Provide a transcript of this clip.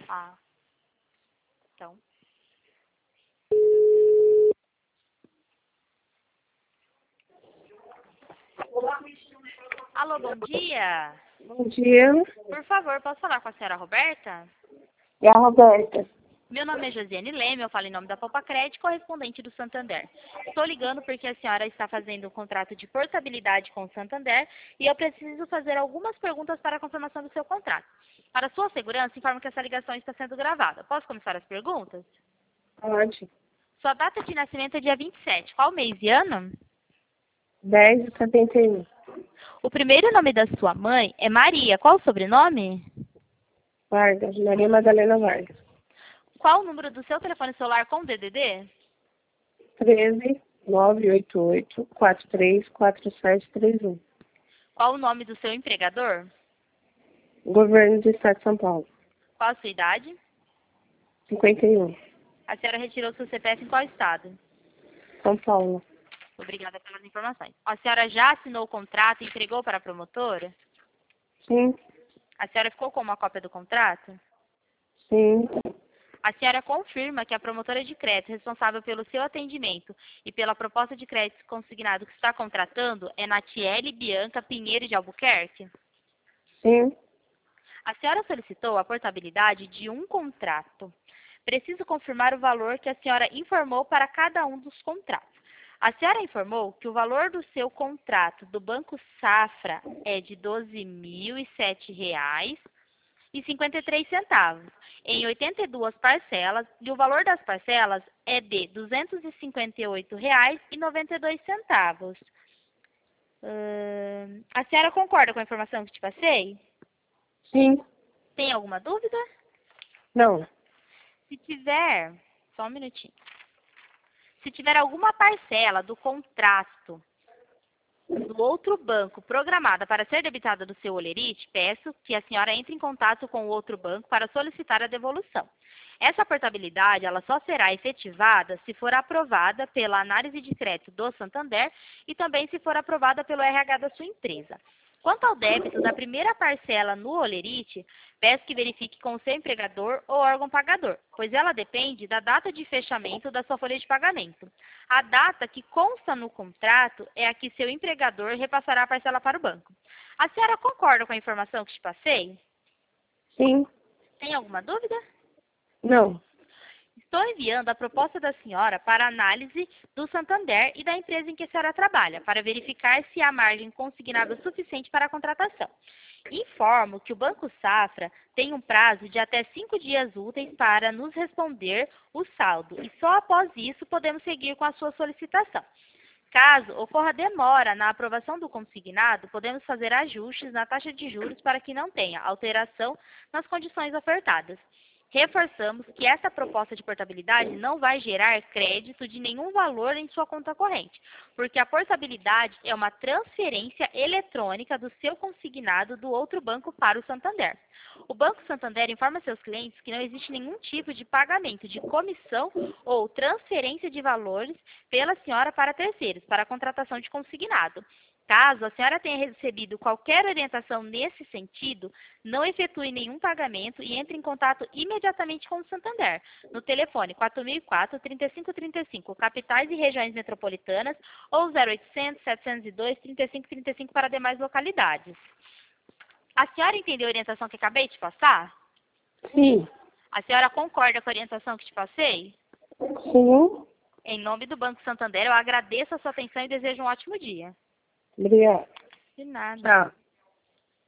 Ah, então. Alô, bom dia. Bom dia, Por favor, posso falar com a senhora Roberta? é a Roberta. Meu nome é Josiane Leme, eu falo em nome da Popacred, correspondente do Santander. Estou ligando porque a senhora está fazendo um contrato de portabilidade com o Santander e eu preciso fazer algumas perguntas para a confirmação do seu contrato. Para sua segurança, informo que essa ligação está sendo gravada. Posso começar as perguntas? Pode. Sua data de nascimento é dia 27. Qual mês e ano? 10,71. O primeiro nome da sua mãe é Maria. Qual o sobrenome? Vargas, Maria Madalena Vargas. Qual o número do seu telefone celular com DDD? 13 988 434731. Qual o nome do seu empregador? Governo do Estado de São Paulo. Qual a sua idade? 51. A senhora retirou seu CPF em qual estado? São Paulo. Obrigada pelas informações. A senhora já assinou o contrato e entregou para a promotora? Sim, A senhora ficou com uma cópia do contrato? sim, A senhora confirma que a promotora de crédito responsável pelo seu atendimento e pela proposta de crédito consignado que está contratando é Natiele Bianca Pinheiro de Albuquerque? sim, A senhora solicitou a portabilidade de um contrato. Preciso confirmar o valor que a senhora informou para cada um dos contratos. A senhora informou que o valor do seu contrato do Banco Safra é de R$ 12.007,53 em 82 parcelas e o valor das parcelas é de R$ 258,92. A senhora concorda com a informação que te passei? sim. Tem alguma dúvida? Não, Se tiver, só um minutinho. Se tiver alguma parcela do contrato do outro banco programada para ser debitada do seu holerite, peço que a senhora entre em contato com o outro banco para solicitar a devolução. Essa portabilidade ela só será efetivada se for aprovada pela análise de crédito do Santander e também se for aprovada pelo RH da sua empresa. Quanto ao débito da primeira parcela no holerite, peço que verifique com o seu empregador ou órgão pagador, pois ela depende da data de fechamento da sua folha de pagamento. A data que consta no contrato é a que seu empregador repassará a parcela para o banco. A senhora concorda com a informação que te passei? sim, Tem alguma dúvida? não. Estou enviando a proposta da senhora para análise do Santander e da empresa em que a senhora trabalha, para verificar se há margem consignável suficiente para a contratação. Informo que o Banco Safra tem um prazo de até 5 dias úteis para nos responder o saldo e só após isso podemos seguir com a sua solicitação. Caso ocorra demora na aprovação do consignado, podemos fazer ajustes na taxa de juros para que não tenha alteração nas condições ofertadas. Reforçamos que essa proposta de portabilidade não vai gerar crédito de nenhum valor em sua conta corrente, porque a portabilidade é uma transferência eletrônica do seu consignado do outro banco para o Santander. O Banco Santander informa seus clientes que não existe nenhum tipo de pagamento de comissão ou transferência de valores pela senhora para terceiros, para a contratação de consignado. Caso a senhora tenha recebido qualquer orientação nesse sentido, não efetue nenhum pagamento e entre em contato imediatamente com o Santander, no telefone 4004-3535, capitais e regiões metropolitanas, ou 0800-702-3535 para demais localidades. A senhora entendeu a orientação que acabei de passar? Sim, A senhora concorda com a orientação que te passei? sim. Em nome do Banco Santander, eu agradeço a sua atenção e desejo um ótimo dia. Obrigada. De nada. Tchau.